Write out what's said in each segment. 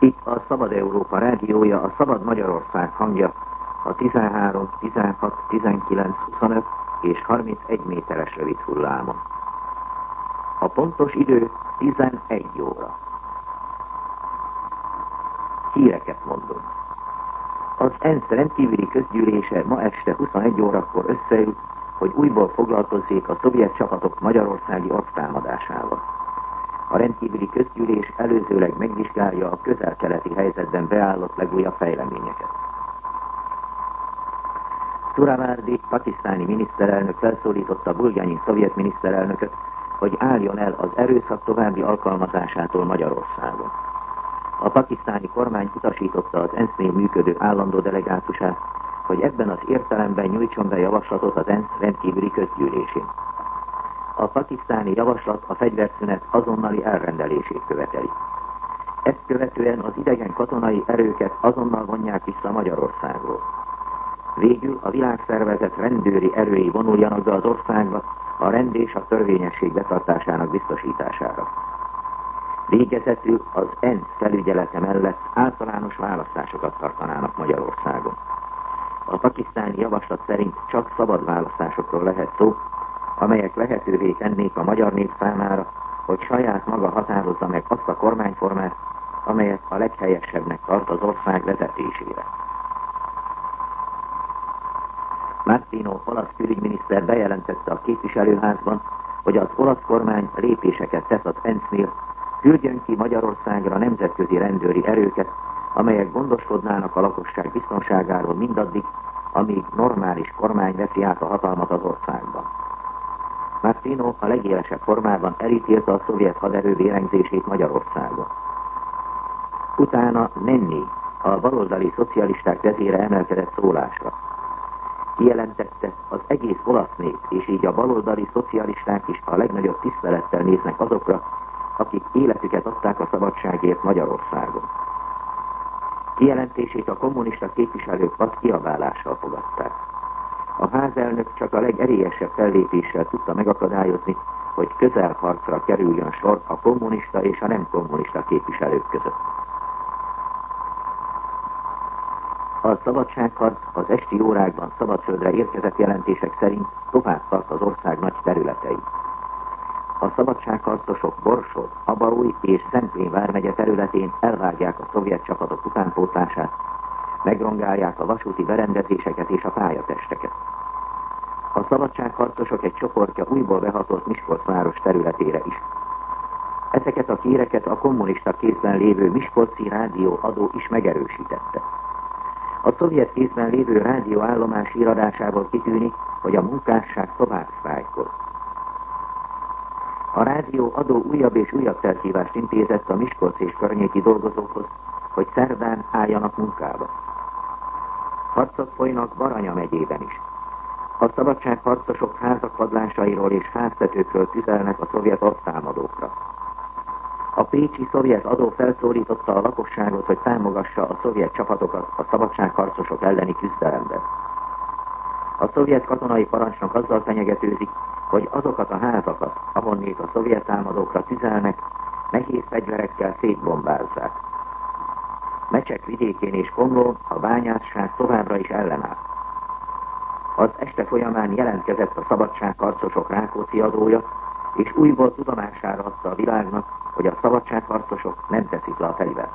Itt a Szabad Európa rádiója, a Szabad Magyarország hangja a 13, 16, 19, 25 és 31 méteres rövid hullámon. A pontos idő 11 óra. Híreket mondunk. Az ENSZ rendkívüli közgyűlése ma este 21 órakor összeül, hogy újból foglalkozzék a szovjet csapatok magyarországi orvtámadásával. A rendkívüli közgyűlés előzőleg megvizsgálja a közel-keleti helyzetben beállott legújabb fejleményeket. Suravardi pakisztáni miniszterelnök felszólította Bulganyi szovjet miniszterelnököt, hogy álljon el az erőszak további alkalmazásától Magyarországon. A pakisztáni kormány utasította az ENSZ-nél működő állandó delegátusát, hogy ebben az értelemben nyújtson be javaslatot az ENSZ rendkívüli közgyűlésén. A pakisztáni javaslat a fegyverszünet azonnali elrendelését követeli. Ezt követően az idegen katonai erőket azonnal vonják vissza Magyarországról. Végül a világszervezet rendőri erői vonuljanak be az országba a rend és a törvényesség betartásának biztosítására. Végezetül az ENSZ felügyelete mellett általános választásokat tartanának Magyarországon. A pakisztáni javaslat szerint csak szabad választásokról lehet szó, amelyek lehetővé tennék a magyar nép számára, hogy saját maga határozza meg azt a kormányformát, amelyet a leghelyesebbnek tart az ország vezetésére. Martino olasz külügyminiszter bejelentette a képviselőházban, hogy az olasz kormány lépéseket tesz az ENSZ-nél, küldjön ki Magyarországra nemzetközi rendőri erőket, amelyek gondoskodnának a lakosság biztonságáról mindaddig, amíg normális kormány veszi át a hatalmat az országban. Martino a legélesebb formában elítélte a szovjet haderő vérengzését Magyarországon. Utána Nenni, a baloldali szocialisták vezére emelkedett szólásra. Kijelentette, az egész olasz nép, és így a baloldali szocialisták is a legnagyobb tisztelettel néznek azokra, akik életüket adták a szabadságért Magyarországon. Kijelentését a kommunista képviselők vad kiabálással fogadták. A házelnök csak a legerélyesebb fellépéssel tudta megakadályozni, hogy közelharcra kerüljön sor a kommunista és a nem kommunista képviselők között. A szabadságharc az esti órákban Szabadföldre érkezett jelentések szerint tovább tart az ország nagy területein. A szabadságharcosok Borsod, Abaúj és Szentvén vármegye területén elvágják a szovjet csapatok utánpótlását, megrongálják a vasúti berendezéseket és a pályatesteket. A szabadságharcosok egy csoportja újból behatolt Miskolc város területére is. Ezeket a híreket a kommunista kézben lévő miskolci rádióadó is megerősítette. A szovjet kézben lévő rádióállomás híradásából kitűnik, hogy a munkásság tovább sztrájkol. A rádióadó újabb és újabb felhívást intézett a Miskolc és környéki dolgozókhoz, hogy szerdán álljanak munkába. Harcok folynak Baranya megyében is. A szabadságharcosok házak padlásairól és háztetőkről tüzelnek a szovjet orvtámadókra. A pécsi szovjet adó felszólította a lakosságot, hogy támogassa a szovjet csapatokat a szabadságharcosok elleni küzdelemben. A szovjet katonai parancsnok azzal fenyegetőzik, hogy azokat a házakat, ahonnét a szovjet támadókra tüzelnek, nehéz fegyverekkel szétbombázzák. Mecsek vidékén és Komlón a bányászság továbbra is ellenáll. Az este folyamán jelentkezett a szabadságharcosok Rákóczi adója, és újból tudomására adta a világnak, hogy a szabadságharcosok nem teszik le a fegyvert.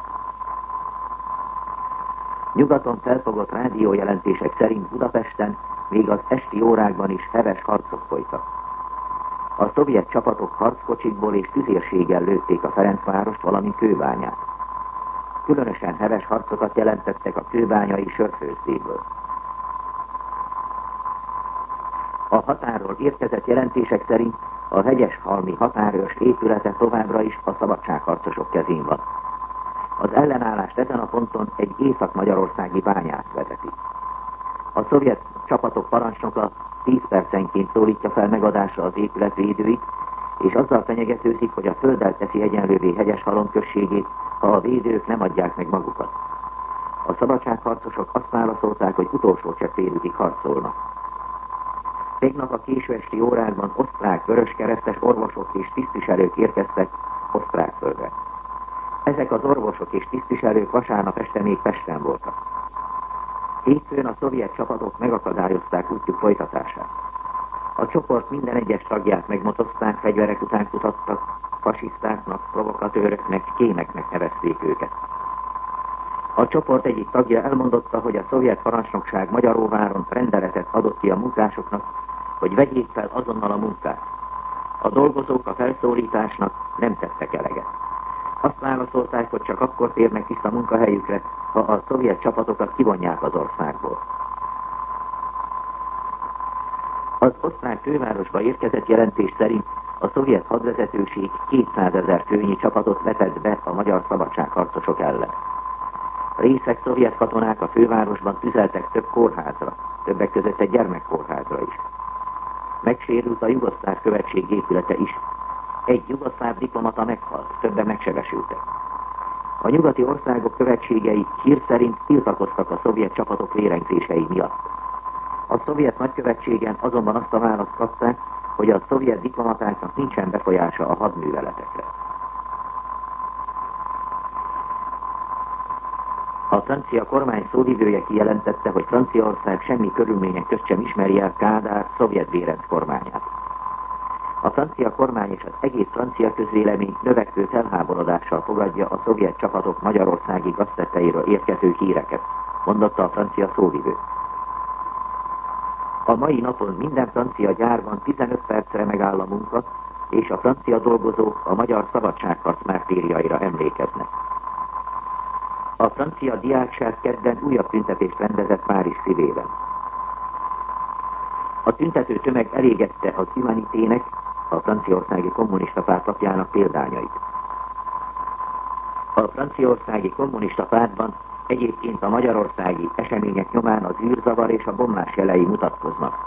Nyugaton felfogott rádiójelentések szerint Budapesten még az esti órákban is heves harcok folytak. A szovjet csapatok harckocsikból és tüzérséggel lőtték a Ferencvárost, valamint Kőbányát. Különösen heves harcokat jelentettek a kőbányai sörfőzdéből. A határól érkezett jelentések szerint a hegyeshalmi határőrs épülete továbbra is a szabadságharcosok kezén van. Az ellenállást ezen a ponton egy észak-magyarországi bányász vezeti. A szovjet csapatok parancsnoka 10 percenként szólítja fel megadásra az épület védőit, és azzal fenyegetőzik, hogy a földdel teszi egyenlővé Hegyeshalom községét, ha a védők nem adják meg magukat. A szabadságharcosok azt válaszolták, hogy utolsó cseppérűkig harcolnak. Tegnap a késő esti órákban osztrák vöröskeresztes orvosok és tisztviselők érkeztek Osztrákföldre. Ezek az orvosok és tisztviselők vasárnap este még Pesten voltak. Hétfőn a szovjet csapatok megakadályozták útjuk folytatását. A csoport minden egyes tagját megmotozták, fegyverek után kutattak, fasisztáknak, provokatőröknek, kémeknek nevezték őket. A csoport egyik tagja elmondotta, hogy a szovjet parancsnokság Magyaróváron rendeletet adott ki a munkásoknak, hogy vegyék fel azonnal a munkát. A dolgozók a felszólításnak nem tettek eleget. Azt válaszolták, hogy csak akkor térnek vissza munkahelyükre, ha a szovjet csapatokat kivonják az országból. Az osztrák fővárosba érkezett jelentés szerint a szovjet hadvezetőség 200 000 főnyi csapatot vetett be a magyar szabadságharcosok ellen. Részeg szovjet katonák a fővárosban tüzeltek több kórházra, többek között egy gyermekkórházra is. Megsérült a jugoszláv követség épülete is. Egy jugoszláv diplomata meghalt, többen megsebesültek. A nyugati országok követségei hír szerint tiltakoztak a szovjet csapatok vérengzései miatt. A szovjet nagykövetségen azonban azt a választ kapták, hogy a szovjet diplomatáknak nincsen befolyása a hadműveletekre. A francia kormány szóvivője kijelentette, hogy Franciaország semmi körülmények közt sem ismeri el Kádár szovjet vérenc kormányát. A francia kormány és az egész francia közvélemény növekvő felháborodással fogadja a szovjet csapatok magyarországi gaztetteiről érkező híreket, mondotta a francia szóvivő. A mai napon minden francia gyárban 15 percre megáll a munka, és a francia dolgozók a magyar szabadságharc mártírjaira emlékeznek. A francia diákság kedden újabb tüntetést rendezett Párizs szívében. A tüntető tömeg elégette az Humanitének, a franciaországi kommunista párt lapjának példányait. A franciaországi kommunista pártban egyébként a magyarországi események nyomán az űrzavar és a bombás jelei mutatkoznak.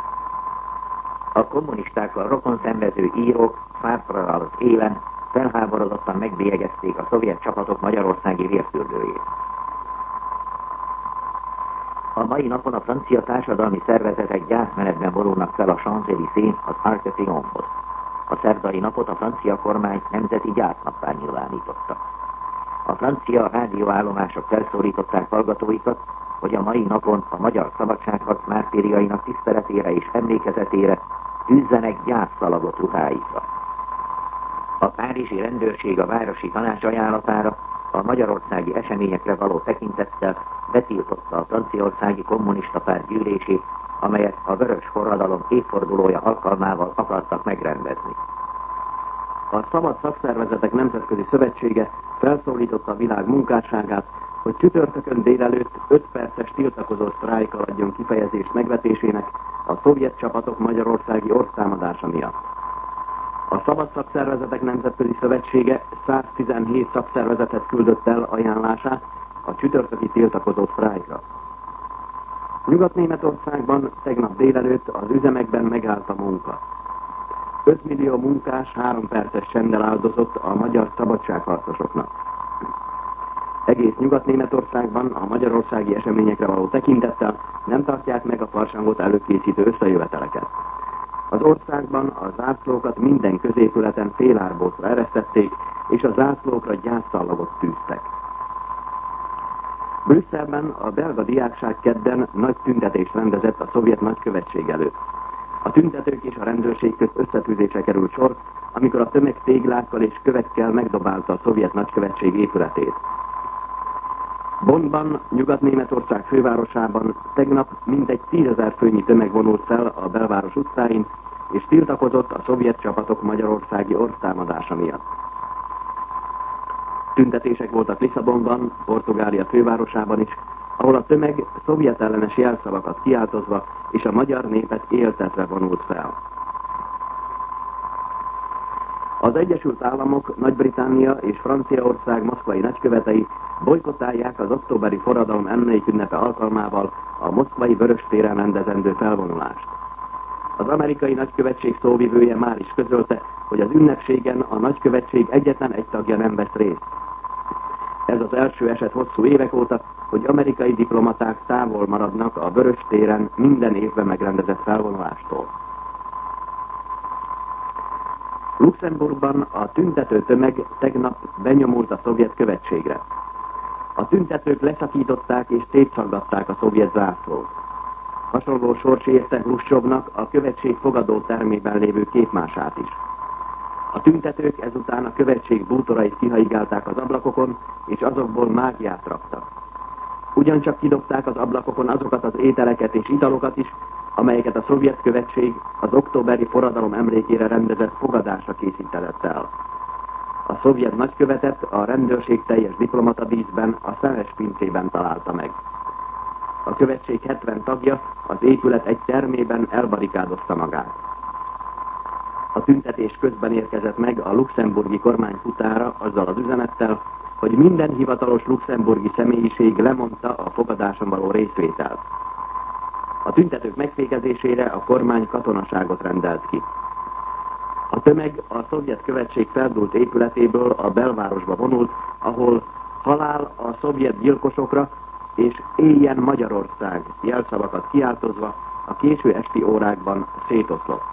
A kommunistákkal rokon szenvező írók Sartre-ral az élen felháborodottan megbélyegezték a szovjet csapatok magyarországi vérfürdőjét. A mai napon a francia társadalmi szervezetek gyászmenetben vonulnak fel a Champs-Élysées az Arc de Triomphe-hoz. A szerdai napot a francia kormány nemzeti gyásznappá nyilvánította. A francia rádióállomások felszólították hallgatóikat, hogy a mai napon a magyar szabadságharc mártírjainak tiszteletére és emlékezetére tűzzenek gyászszalagot ruháikra. A párizsi rendőrség a városi tanács ajánlatára a magyarországi eseményekre való tekintettel betiltotta a franciaországi kommunista párt gyűlését, amelyet a vörös forradalom évfordulója alkalmával akartak megrendezni. A Szabad Szakszervezetek Nemzetközi Szövetsége felszólította a világ munkásságát, hogy csütörtökön délelőtt 5 perces tiltakozó sztrájk adjon kifejezést megvetésének a szovjet csapatok magyarországi orszámadása miatt. A Szabad Szakszervezetek Nemzetközi Szövetsége 117 szakszervezethez küldött el ajánlását a csütörtöki tiltakozó sztrájkra. Nyugat-Németországban tegnap délelőtt az üzemekben megállt a munka. 5 millió munkás 3 perces csenddel áldozott a magyar szabadságharcosoknak. Egész Nyugat-Németországban a magyarországi eseményekre való tekintettel nem tartják meg a farsangot előkészítő összejöveteleket. Az országban a zászlókat minden középületen félárbócra eresztették, és a zászlókra gyászszallagot tűztek. Brüsszelben a belga diákság kedden nagy tüntetést rendezett a szovjet nagykövetség előtt. A tüntetők és a rendőrség közt összetűzésre került sor, amikor a tömeg téglákkal és kövekkel megdobálta a szovjet nagykövetség épületét. Bonnban, Nyugat-Németország fővárosában tegnap mintegy 10 000 főnyi tömeg vonult fel a belváros utcáin, és tiltakozott a szovjet csapatok magyarországi orrtámadása miatt. Tüntetések voltak Lisszabonban, Portugália fővárosában is, ahol a tömeg szovjet ellenes jelszavakat kiáltozva és a magyar népet éltetve vonult fel. Az Egyesült Államok, Nagy-Britannia és Franciaország moszkvai nagykövetei bojkottálják az októberi forradalom emlékünnepe alkalmával a moszkvai Vöröstéren rendezendő felvonulást. Az amerikai nagykövetség szóvivője már is közölte, hogy az ünnepségen a nagykövetség egyetlen egy tagja nem vesz részt. Ez az első eset hosszú évek óta, hogy amerikai diplomaták távol maradnak a Vöröstéren minden évben megrendezett felvonulástól. Luxemburgban a tüntető tömeg tegnap benyomult a szovjet követségre. A tüntetők leszakították és szétszaggatták a szovjet zászlót. Hasonló sors érte Hruscsovnak a követség fogadó termében lévő képmását is. A tüntetők ezután a követség bútorait kihaigálták az ablakokon, és azokból mágiát raktak. Ugyancsak kidobták az ablakokon azokat az ételeket és italokat is, amelyeket a szovjet követség az októberi forradalom emlékére rendezett fogadásra készítetett el. A szovjet nagykövetet a rendőrség teljes diplomata díszben, a Szenes pincében találta meg. A követség 70 tagja az épület egy termében elbarikádozta magát. A tüntetés közben érkezett meg a luxemburgi kormány futára azzal az üzenettel, hogy minden hivatalos luxemburgi személyiség lemondta a fogadáson való részvételt. A tüntetők megfékezésére a kormány katonaságot rendelt ki. A tömeg a szovjet követség feldúlt épületéből a belvárosba vonult, ahol halál a szovjet gyilkosokra és éljen Magyarország jelszavakat kiáltozva a késő esti órákban szétoszlott.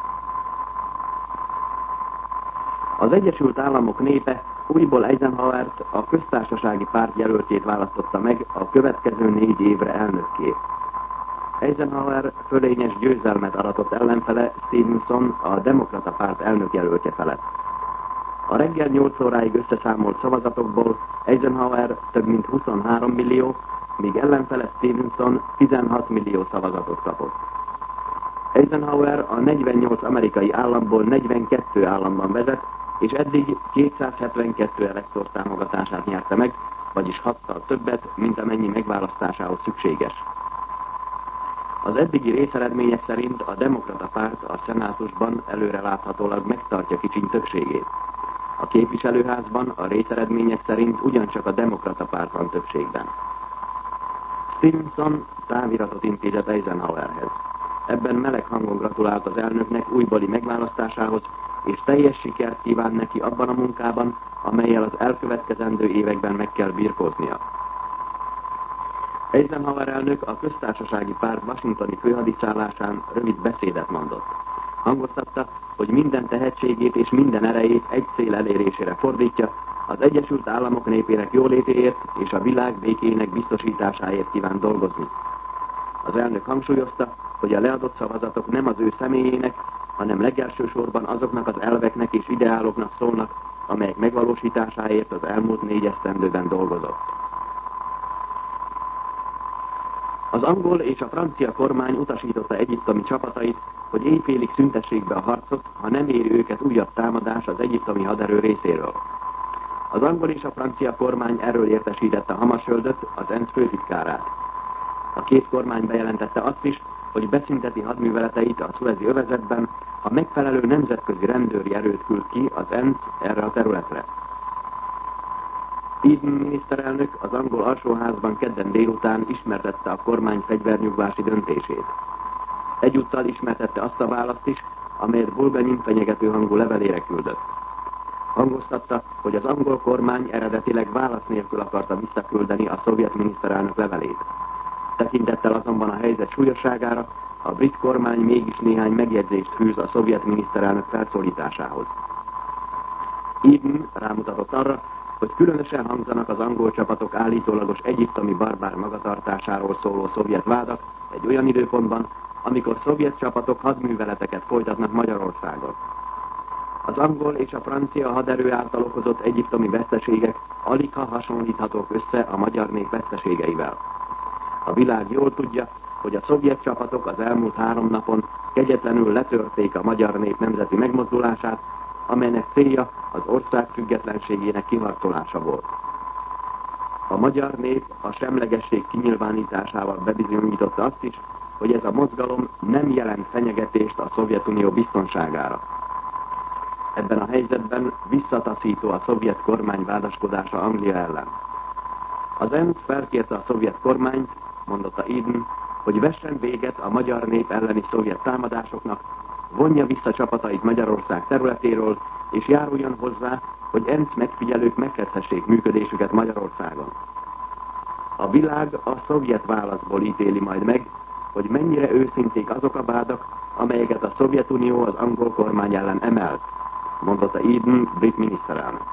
Az Egyesült Államok népe újból Eisenhowert, a köztársasági párt jelöltjét választotta meg a következő 4 évre elnökké. Eisenhower fölényes győzelmet aratott ellenfele Stevenson, a demokrata párt elnökjelöltje felett. A reggel 8 óráig összeszámolt szavazatokból Eisenhower több mint 23 millió, míg ellenfele Stevenson 16 millió szavazatot kapott. Eisenhower a 48 amerikai államból 42 államban vezet, és eddig 272 elektor támogatását nyerte meg, vagyis 6-szal többet, mint amennyi megválasztásához szükséges. Az eddigi részeredmények szerint a demokrata párt a szenátusban előreláthatólag megtartja kicsiny többségét. A képviselőházban a részeredmények szerint ugyancsak a demokrata párt van többségben. Stevenson táviratot intézett Eisenhowerhez. Ebben meleg hangon gratulált az elnöknek újbóli megválasztásához, és teljes sikert kíván neki abban a munkában, amellyel az elkövetkezendő években meg kell birkóznia. Eisenhower elnök a köztársasági párt washingtoni főhadiszállásán rövid beszédet mondott. Hangoztatta, hogy minden tehetségét és minden erejét egy cél elérésére fordítja, az Egyesült Államok népének jólétéért és a világ békének biztosításáért kíván dolgozni. Az elnök hangsúlyozta, hogy a leadott szavazatok nem az ő személyének, hanem legelsősorban azoknak az elveknek és ideáloknak szólnak, amelyek megvalósításáért az elmúlt 4 esztendőben dolgozott. Az angol és a francia kormány utasította egyiptomi csapatait, hogy éjfélig szüntessék be a harcot, ha nem éri őket újabb támadás az egyiptomi haderő részéről. Az angol és a francia kormány erről értesítette Hammarskjöldöt, az ENSZ főtitkárát. A két kormány bejelentette azt is, hogy beszünteti hadműveleteit a Szuezi övezetben, ha megfelelő nemzetközi rendőri erőt küld ki az ENSZ erre a területre. Eden miniszterelnök az angol alsóházban kedden délután ismertette a kormány fegyvernyugvási döntését. Egyúttal ismertette azt a választ is, amelyet Bulganin fenyegető hangú levelére küldött. Hangoztatta, hogy az angol kormány eredetileg válasz nélkül akarta visszaküldeni a szovjet miniszterelnök levelét. Tekintettel azonban a helyzet súlyosságára, a brit kormány mégis néhány megjegyzést fűz a szovjet miniszterelnök felszólításához. Eden rámutatott arra, hogy különösen hangzanak az angol csapatok állítólagos egyiptomi barbár magatartásáról szóló szovjet vádak egy olyan időpontban, amikor szovjet csapatok hadműveleteket folytatnak Magyarországon. Az angol és a francia haderő által okozott egyiptomi veszteségek aligha hasonlíthatók össze a magyar nép veszteségeivel. A világ jól tudja, hogy a szovjet csapatok az elmúlt 3 napon kegyetlenül letörték a magyar nép nemzeti megmozdulását, amelynek célja az ország függetlenségének kiharcolása volt. A magyar nép a semlegesség kinyilvánításával bebizonyította azt is, hogy ez a mozgalom nem jelent fenyegetést a Szovjetunió biztonságára. Ebben a helyzetben visszataszító a szovjet kormány vádaskodása Anglia ellen. Az ENSZ felkérte a szovjet kormányt, mondotta Eden, hogy vessen véget a magyar nép elleni szovjet támadásoknak, vonja vissza csapatait Magyarország területéről, és járuljon hozzá, hogy ENSZ megfigyelők megkezdhessék működésüket Magyarországon. A világ a szovjet válaszból ítéli majd meg, hogy mennyire őszinték azok a vádak, amelyeket a Szovjetunió az angol kormány ellen emelt, mondotta Eden, brit miniszterelnök.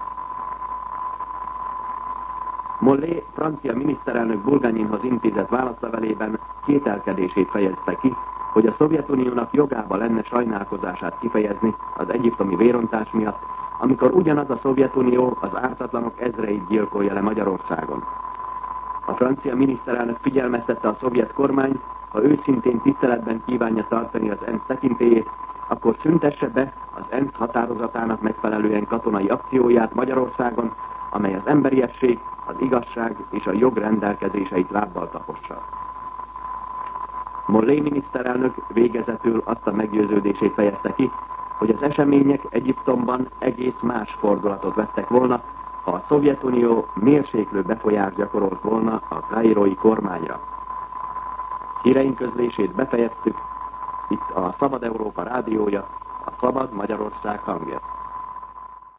Mollet, francia miniszterelnök Bulganyinhoz intézett válaszlevelében kételkedését fejezte ki, hogy a Szovjetuniónak jogába lenne sajnálkozását kifejezni az egyiptomi vérontás miatt, amikor ugyanaz a Szovjetunió az ártatlanok ezreit gyilkolja le Magyarországon. A francia miniszterelnök figyelmeztette a szovjet kormány, ha őszintén tiszteletben kívánja tartani az ENSZ tekintélyét, akkor szüntesse be az ENSZ határozatának megfelelően katonai akcióját Magyarországon, amely az emberiesség, az igazság és a jog rendelkezéseit lábbal tapossa. Mollet miniszterelnök végezetül azt a meggyőződését fejezte ki, hogy az események Egyiptomban egész más fordulatot vettek volna, ha a Szovjetunió mérséklő befolyást gyakorolt volna a kairói kormányra. Híreink közlését befejeztük, itt a Szabad Európa rádiója, a Szabad Magyarország hangja.